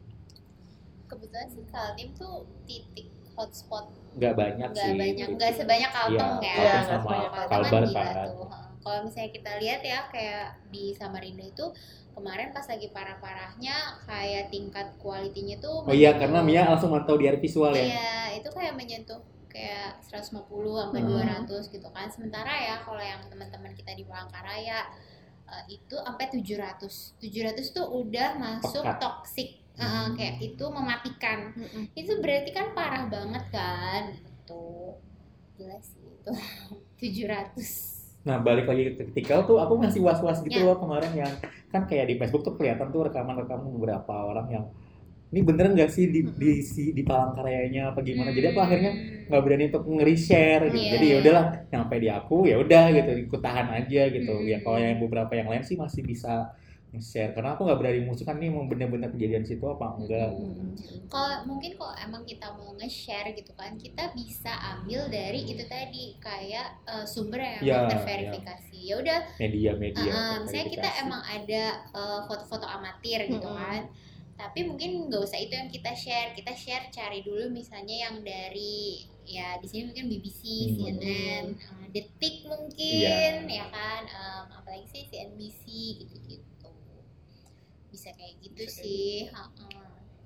Kebetulan sih Kaltim tuh titik hotspot Nggak banyak nggak sih. banyak, nggak sebanyak Kalteng Iya, ya. Kalteng Kalteng sama kan Kalbar gila kan. tuh. Heeh. Kalau misalnya kita lihat ya kayak di Samarinda itu kemarin pas lagi parah-parahnya kayak tingkat kualitinya tuh Oh iya, menyentuh- karena Mia langsung mantau di air visual ya. Iya, itu kayak menyentuh kayak seratus lima puluh sampai Hmm. dua ratus gitu kan. Sementara ya kalau yang teman-teman kita di Palangkaraya eh, itu sampai tujuh ratus. tujuh ratus tuh udah masuk Pekat. toxic. Eh, Hmm. kayak itu mematikan. Mm-mm. Itu berarti kan parah banget kan. Itu gila sih itu. tujuh ratus. Nah balik lagi ke tikal tuh aku masih was-was gitu Ya. loh kemarin yang kan kayak di Facebook tuh kelihatan tuh rekaman-rekaman beberapa orang yang ini beneran nggak sih di di si di Palangkarayanya apa gimana. Jadi aku akhirnya nggak berani untuk nge-reshare gitu. Iya. Jadi ya udahlah nyampe di aku ya udah gitu ikut tahan aja gitu. Hmm. Ya kalau yang beberapa yang lain sih masih bisa nge-share karena aku nggak berani musuhkan nih mau bener-bener kejadian situ apa enggak. Mm-mm. Kalau mungkin kalau emang kita mau nge-share gitu kan, kita bisa ambil dari itu tadi kayak eh, sumber yang Ya, emang terverifikasi. Ya udah, Media-media. uh, misalnya kita verifikasi. emang ada eh, foto-foto amatir gitu Mm-mm. kan. Tapi mungkin nggak usah itu yang kita share. Kita share cari dulu misalnya yang dari ya di sini mungkin B B C, Hmm. C N N, eh, Detik mungkin, Iya. ya kan. Em, apalagi sih C N B C gitu-gitu. Bisa kayak gitu Bisa kayak sih. Ha-ha.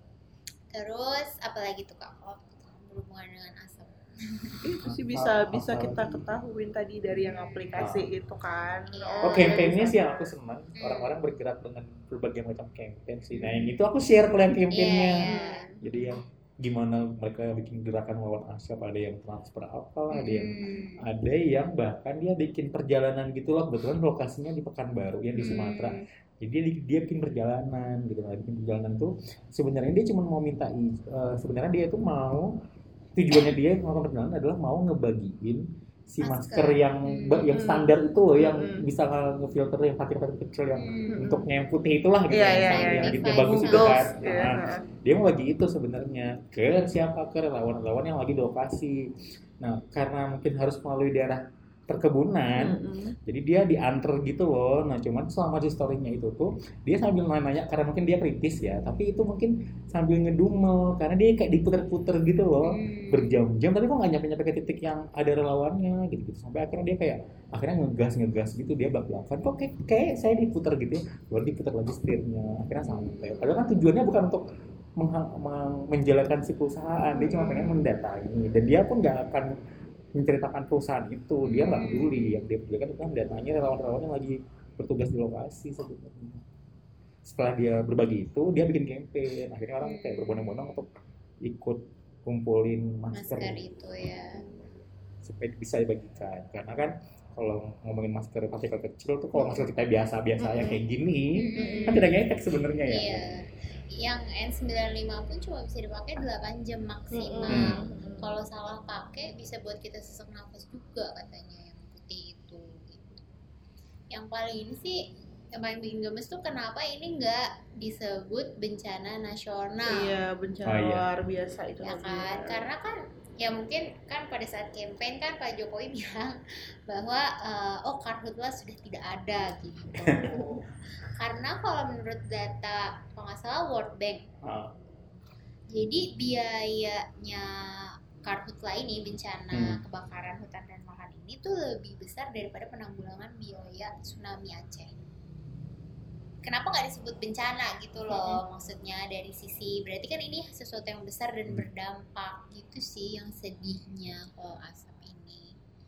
Terus apalagi tuh Kak kalau berhubungan dengan asap? Itu sih bisa bisa kita ketahuin tadi dari yang aplikasi Ah. itu kan. Iya. Oh, ya campaign-nya bisa. sih yang aku senang. Hmm. Orang-orang bergerak dengan berbagai macam campaign sih. Nah, yang itu aku share kalau yang campaign-nya. Iya, iya. Jadi yang gimana mereka bikin gerakan lawan asap, ada yang transfer apa, ada yang Hmm. ada yang bahkan dia bikin perjalanan gitu loh. Kebetulan lokasinya di Pekanbaru yang di Sumatera. Hmm. Jadi dia, dia bikin perjalanan gitu. Nah, bikin perjalanan tuh sebenarnya dia cuma mau minta i- eh, sebenarnya dia tuh mau tujuannya dia melakukan perjalanan adalah mau ngebagiin si masker, Masker. yang Hmm. yang standar itu loh, yang Hmm. bisa ngefilter yang partikel kecil yang Hmm. untuknya yang putih itulah gitu Iya, yang, iya, yang iya. gitu, Device. bagus itu Google, kan. ya. Nah, dia mau bagi itu sebenarnya ke siapa, ke relawan-relawan yang lagi di lokasi. Nah karena mungkin harus melalui daerah perkebunan, Mm-mm. jadi dia diantar gitu loh. Nah cuman selama di story-nya itu tuh dia sambil nanya karena mungkin dia kritis ya, tapi itu mungkin sambil ngedumel karena dia kayak diputer-puter gitu loh Hmm. berjam-jam, tapi kok nggak nyampe-nyampe ke titik yang ada relawannya gitu, gitu. Sampai akhirnya dia kayak akhirnya ngegas ngegas gitu, dia belak-belakan kok kayak, kayak saya diputer gitu ya, baru diputer lagi setirnya akhirnya sampai. Padahal kan tujuannya bukan untuk mengha- meng- menjalankan si perusahaan, dia cuma pengen mendatangi dan dia pun nggak akan menceritakan perusahaan itu, dia nggak peduli. Yang dia pedulikan itu kan datanya relawan-relawan yang lagi bertugas di lokasi sebenarnya. Setelah dia berbagi itu, dia bikin campaign. Akhirnya orang kayak berbondong-bondong untuk ikut kumpulin masker, Masker itu ya. supaya bisa dibagikan. Karena kan kalau ngomongin masker partikel kecil tuh kalau masker kita biasa-biasa yang kayak gini Hmm. kan tidak ngefek sebenarnya ya. Iya. Yang N sembilan puluh lima pun cuma bisa dipakai delapan jam maksimal. Mm-mm. Kalau salah pakai bisa buat kita sesak nafas juga katanya yang putih itu gitu. Yang paling ini sih yang paling bikin gemes tuh kenapa ini nggak disebut bencana nasional. Iya, bencana Oh, iya. luar biasa itu Ya tadi. kan, karena kan ya mungkin kan pada saat campaign kan Pak Jokowi bilang bahwa eh, oh karhutlah sudah tidak ada gitu. Karena kalau menurut data kalau nggak salah World Bank, Ah, jadi biayanya karhutla ini bencana Hmm. kebakaran hutan dan lahan ini tuh lebih besar daripada penanggulangan biaya tsunami Aceh. Kenapa nggak disebut bencana gitu loh, maksudnya dari sisi berarti kan ini sesuatu yang besar dan berdampak gitu sih yang sedihnya kalau asap ini.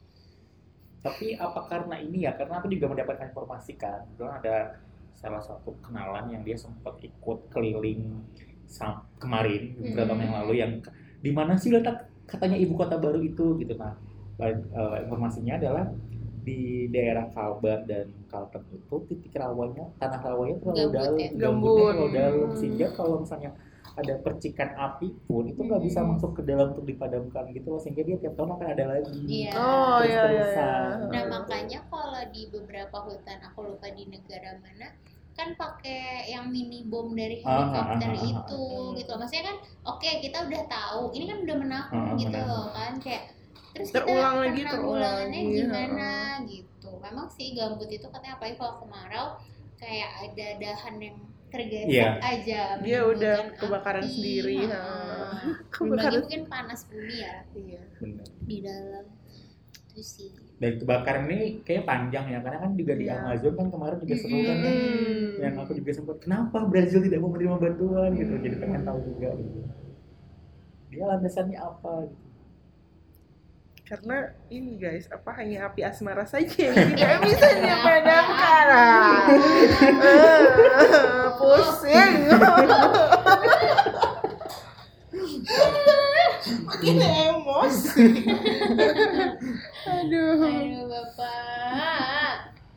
tapi apa karena ini ya? Karena aku juga mendapatkan informasi kan, kebetulan ada salah satu kenalan yang dia sempat ikut keliling sam- kemarin beberapa tahun Hmm. yang lalu yang di mana sih letak katanya ibu kota baru itu gitu. Nah, uh, informasinya adalah di daerah Kalbar dan Kalteng itu titik rawanya, tanah rawanya terlalu Gambut dalam, ya? gambutnya Gambut. terlalu dalam, Hmm. sehingga kalau misalnya ada percikan api pun itu nggak bisa Hmm. masuk ke dalam untuk dipadamkan gitu loh, sehingga dia tiap tahun akan ada lagi. Iya. Oh iya iya. Terus-terusan. iya. Nah makanya kalau di beberapa hutan, aku lupa di negara mana, kan pakai yang mini bom dari Ah, helikopter ah, ah, ah, itu gitu loh. Maksudnya kan oke kita udah tahu ini kan udah menahun Ah, gitu benar. loh kan, kayak terus Terulang kita lagi, terulang penanggulangannya lagi, gimana gitu. Memang sih gambut itu katanya apalagi kalau kemarau kayak ada dahan yang tergesek Iya. aja Dia udah menimbulkan kebakaran api. sendiri, Ha-ha. ha. Belum lagi Kebakaran. mungkin panas bumi ya Iya. Benar. di dalam itu sih. Dan kebakaran ini kayak panjang ya, karena kan juga di Iya. Amazon kan kemarin juga seru kan ya. Hmm. Yang aku juga sempat, kenapa Brazil tidak mau menerima bantuan gitu, jadi pengen tahu juga gitu. Dia landasannya apa gitu. Karena ini guys, apa hanya api asmara saja yang tidak bisa dipadamkan. Ah. Eh, Pusing. Makin emosi. Aduh. Aduh bapak.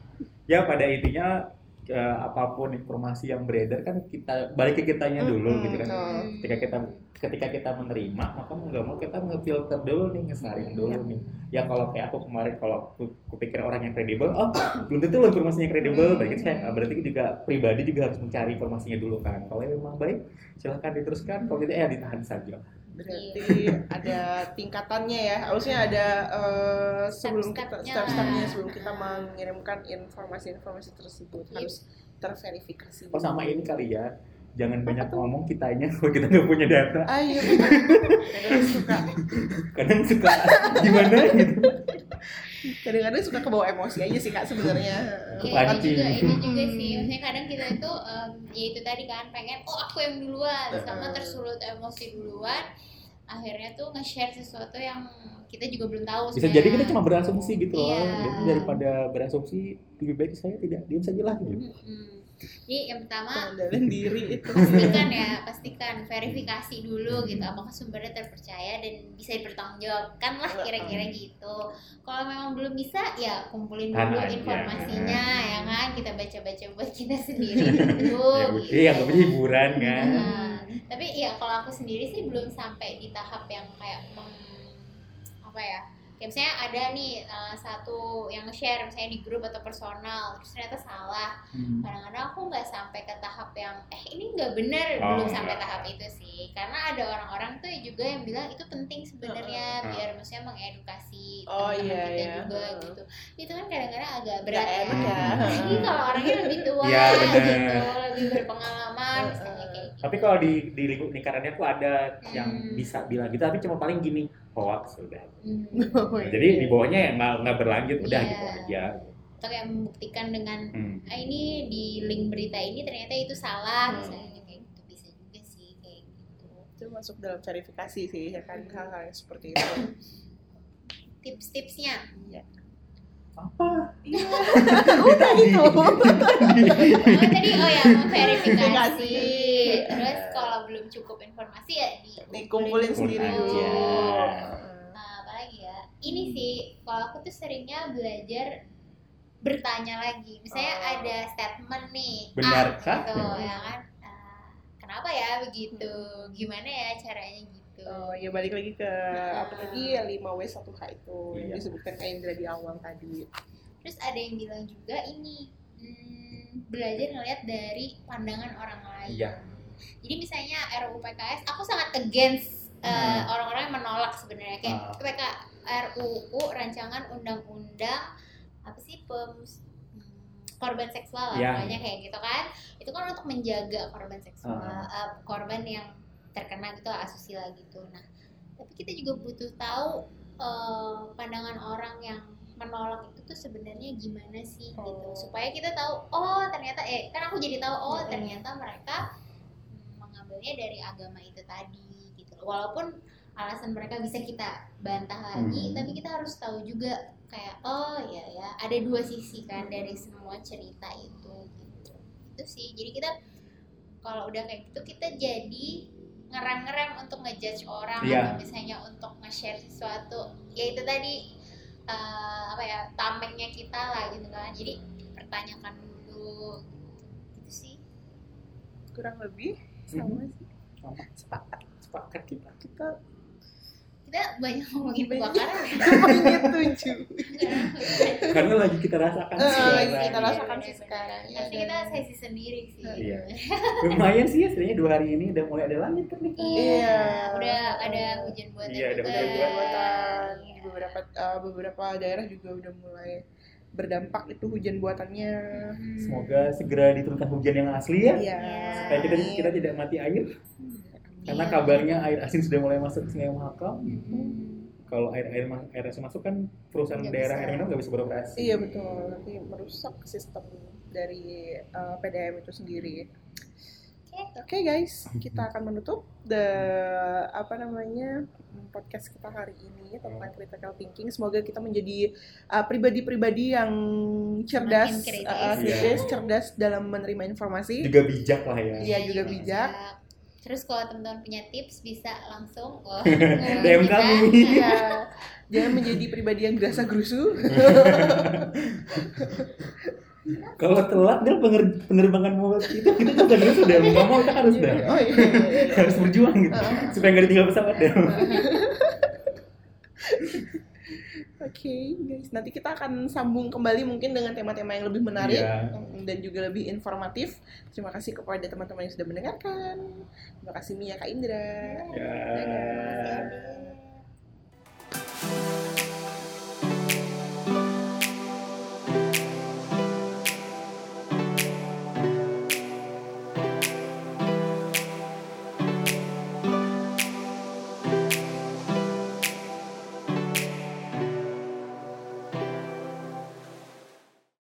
Ya pada intinya eh, apapun informasi yang beredar kan kita balik ke kitanya dulu Mm-mm. gitu kan. Oh. Ketika kita ketika kita menerima, maka mau nggak mau kita ngefilter dulu nih, ngesaring dulu nih. Ya kalau kayak aku kemarin, kalau aku kupikir orang yang kredibel, oh belum tentu loh informasinya kredibel. Berarti saya berarti juga pribadi juga harus mencari informasinya dulu kan. Kalau memang baik, silahkan diteruskan. Kalau tidak ya ditahan saja. Berarti ada tingkatannya ya. Harusnya ada eh, sebelum kita Step-stepnya. step-stepnya sebelum kita mengirimkan informasi-informasi tersebut Iya. harus terverifikasi. Oh sama ini kali ya, jangan banyak ngomong kitanya kalau kita nggak punya data. Ah iya benar. Kadang suka Kadang suka gimana gitu. kadang-kadang suka kebawa emosi aja sih Kak sebenarnya. Ya, ini Pancing. juga ini juga sih. Maksudnya kadang kita itu em, ya itu tadi kan pengen oh aku yang duluan sama Uh-uh. tersulut emosi duluan. Akhirnya tuh nge-share sesuatu yang kita juga belum tahu. Bisa sebenarnya. jadi kita cuma berasumsi gitu loh. Iya. Jadi daripada berasumsi, lebih baik saya tidak diam saja lah gitu. Mm-mm. Jadi yang pertama Pengendalian diri itu. pastikan ya, pastikan verifikasi dulu gitu apakah sumbernya terpercaya dan bisa dipertanggungjawabkan lah kira-kira gitu. Kalau memang belum bisa ya kumpulin Tahan dulu aja. informasinya ya kan, kita baca-baca buat kita sendiri dulu. Ya gitu. iya, nggak punya hiburan kan. Nah, tapi ya kalau aku sendiri sih belum sampai di tahap yang kayak meng, apa ya, kayak misalnya ada nih uh, satu yang nge-share misalnya di grup atau personal terus ternyata salah. Hmm. Kadang-kadang aku nggak sampai ke tahap yang eh ini nggak benar, Oh, belum sampai enggak. tahap itu sih, karena ada orang-orang tuh juga yang bilang itu penting sebenarnya Uh-uh. biar maksudnya mengedukasi Oh, teman-teman iya, kita iya. juga Uh-uh. gitu. Itu kan kadang-kadang agak Nggak berat ya. enak ya. Ini kalau orangnya lebih tua Iya, benar. gitu, lebih berpengalaman Uh-uh. misalnya kayak gitu. Tapi kalau di di lingkup lingkarannya aku ada yang Hmm. bisa bilang gitu, tapi cuma paling gini, hoax udah. Hmm. Oh, Nah, iya. jadi di bawahnya ya nggak nggak berlanjut, udah Iya. gitu aja. Atau kayak membuktikan dengan Hmm. ah, ini di link berita ini ternyata itu salah Hmm. misalnya kayak gitu, bisa juga sih kayak gitu. Itu masuk dalam verifikasi sih ya kan hal-hal yang seperti itu. Tips-tipsnya Apa? Iya. Udah itu. oh tadi oh ya memverifikasi. Verifikasi. Terus kalau belum cukup informasi ya di Dikumpulin sendiri aja. dulu. Nah apalagi ya ini sih kalau aku tuh seringnya belajar bertanya lagi. Misalnya Oh. ada statement nih Benarkah? A, gitu ya kan. Ah, kenapa ya begitu, gimana ya caranya gitu. Oh ya balik lagi ke apa tadi ya lima W satu H itu yang Iya. disebutkan Kak Indra di awal tadi. Terus ada yang bilang juga ini hmm, belajar ngelihat dari pandangan orang lain. Iya. Jadi misalnya R U U P K S, aku sangat against uh, Hmm. orang-orang yang menolak sebenarnya kayak Ah. P K R U U rancangan undang-undang apa sih pem hmm, korban seksual lah, Iya. pokoknya kayak gitu kan. Itu kan untuk menjaga korban seksual, Ah. uh, korban yang terkena gitu asusila gitu. Nah, tapi kita juga butuh tahu uh, pandangan orang yang menolak itu tuh sebenarnya gimana sih gitu, Oh. supaya kita tahu oh ternyata eh kan aku jadi tahu oh Mm-mm. ternyata mereka mm, mengambilnya dari agama itu tadi gitu loh. Walaupun alasan mereka bisa kita bantah lagi, Hmm. tapi kita harus tahu juga kayak oh ya ya ada dua sisi kan dari semua cerita itu gitu. Itu sih, jadi kita kalau udah kayak gitu kita jadi ngerem-ngerem untuk ngejudge orang Iya. atau misalnya untuk nge-share sesuatu, ya itu tadi eh, apa ya tamengnya kita lah gitu kan. Jadi pertanyakan dulu gitu sih. Kurang lebih sama sih. Sama. Sepakat. Sepakat kita. Kita Kita banyak ngomongin Banyak. kebakaran ya. poinnya tujuh. Karena lagi kita rasakan Eh, sekarang. kita rasakan Iya, sih benar. sekarang. Ya, Nanti dan- kita sesi sendiri sih. Iya. Lumayan sih ya, sebenarnya dua hari ini udah mulai ada langit kan nih. Iya, Iya. udah ada hujan buatan Iya, ada juga. hujan Hujan buatan Iya. di beberapa eh, beberapa daerah juga udah mulai berdampak itu hujan buatannya. Hmm. Semoga segera diturunkan hujan yang asli ya. Iya. Supaya kita kita tidak mati air. Karena Iya. kabarnya air asin sudah mulai masuk ke Sungai Mahakam. Hmm. Kalau air air ma- air asin masuk kan perusahaan Nggak daerah bisa. air minum nggak bisa beroperasi. Iya betul, nanti merusak sistem dari eh, P D M itu sendiri. Oke. Oke guys, kita akan menutup the apa namanya podcast kita hari ini tentang critical thinking. Semoga kita menjadi uh, pribadi-pribadi yang cerdas, Semakin kritis. uh, kritis, Iya. cerdas dalam menerima informasi. Juga bijak lah ya. Iya, juga bijak. Terus kalau teman-teman punya tips bisa langsung oh, D M kami. Iya, jangan menjadi pribadi yang gerasa gerusu. Kalau telat dia pener- penerbangan mau itu kita juga harus sudah nggak mau kita harus dah Oh iya, iya, iya. harus berjuang gitu supaya nggak ditinggal pesawat deh. Oke guys, nanti kita akan sambung kembali mungkin dengan tema-tema yang lebih menarik Iya. dan juga lebih informatif. Terima kasih kepada teman-teman yang sudah mendengarkan. Terima kasih Mia, Kak Indra. Ya. Dadah. Dadah.